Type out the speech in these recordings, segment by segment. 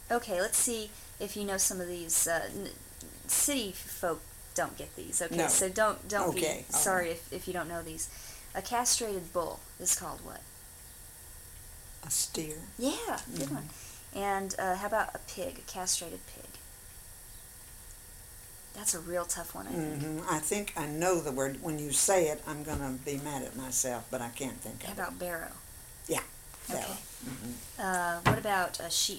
Okay, let's see if you know some of these. City folk don't get these. Okay, No. so don't be Okay, all sorry right. if you don't know these. A castrated bull is called what? A steer. Yeah, good one. And how about a pig, a castrated pig? That's a real tough one, I think. I think I know the word. When you say it, I'm going to be mad at myself, but I can't think How of it. about barrow? Yeah, Okay. barrow. What about a sheep?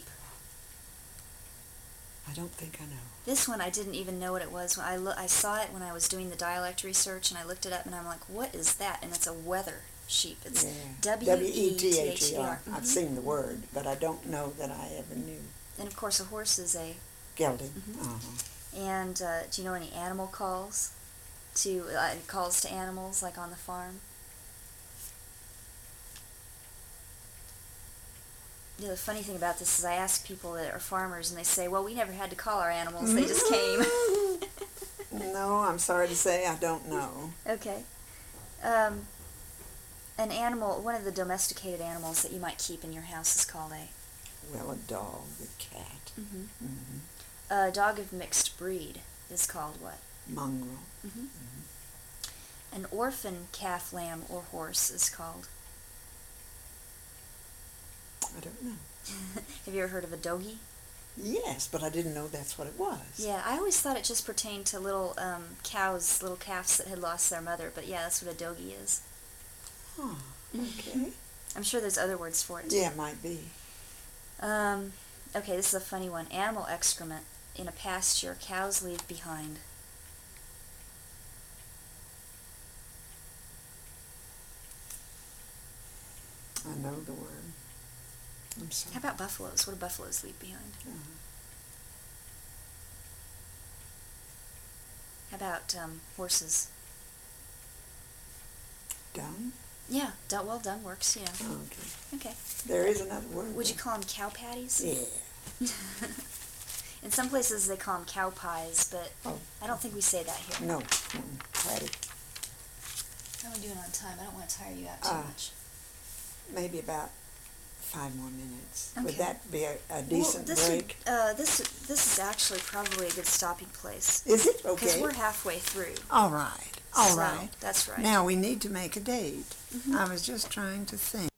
I don't think I know. This one I didn't even know what it was. I saw it when I was doing the dialect research, and I looked it up, and I'm like, what is that? And it's a weather sheep. It's W-E-T-H-E-R. I've seen the word, but I don't know that I ever knew. And of course, a horse is a Gelding. And do you know any animal calls calls to animals, like on the farm? The funny thing about this is I ask people that are farmers, and they say, well, we never had to call our animals, they just came. No, I'm sorry to say I don't know. Okay. An animal, one of the domesticated animals that you might keep in your house is called a... Well, a dog, a cat. A dog of mixed breed is called what? Mongrel. An orphan calf, lamb, or horse is called... I don't know. Have you ever heard of a dogie? Yes, but I didn't know that's what it was. Yeah, I always thought it just pertained to little cows, little calves that had lost their mother, but yeah, that's what a dogie is. Huh, okay. I'm sure there's other words for it. Yeah, might be. Okay, this is a funny one. Animal excrement in a pasture cows leave behind. I know the word. I'm sorry. How about buffaloes? What do buffaloes leave behind? How about horses? Dung? Yeah, well done works, yeah. Okay. Okay. There is another word. Would you call them cow patties? Yeah. In some places they call them cow pies, but I don't think we say that here. No. Patty. How are we doing on time? I don't want to tire you out too much. Maybe about 5 more minutes. Okay. Would that be a decent break? This is actually probably a good stopping place. Is it? Okay. Because we're halfway through. All right. All right. That's right. Now we need to make a date. I was just trying to think.